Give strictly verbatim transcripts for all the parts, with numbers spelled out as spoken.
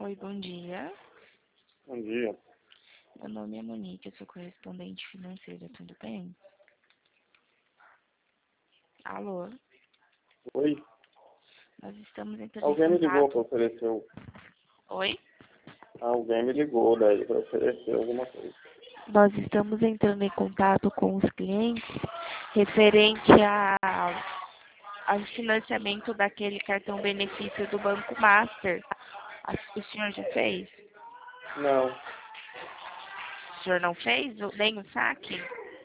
Oi, bom dia. Bom dia. Meu nome é Monique, eu sou correspondente financeira, tudo bem? Alô? Oi? Nós estamos entrando em Alguém me ligou para contato. oferecer. o- Oi? Alguém me ligou daí para oferecer alguma coisa. Nós estamos entrando em contato com os clientes referente a, ao financiamento daquele cartão benefício do Banco Master. A- O senhor já fez? Não. O senhor não fez? O- Nem o saque?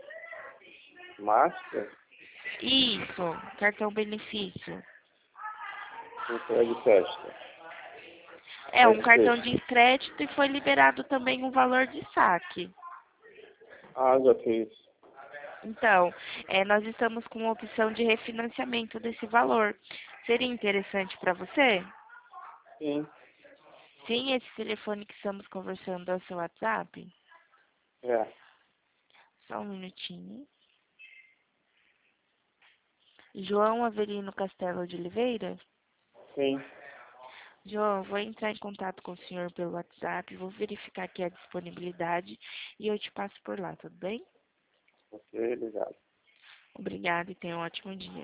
Master? Isso, cartão benefício. Não foi de festa. É um Deve cartão ser. de crédito e foi liberado também um valor de saque. Ah, já fiz. Então, é, nós estamos com a opção de refinanciamento desse valor. Seria interessante para você? Sim. Sim, esse telefone que estamos conversando é o seu WhatsApp? É. Só um minutinho. João Avelino Castelo de Oliveira? Sim. João, vou entrar em contato com o senhor pelo WhatsApp, vou verificar aqui a disponibilidade e eu te passo por lá, tudo bem? Ok, obrigado. Obrigada e tenha um ótimo dia.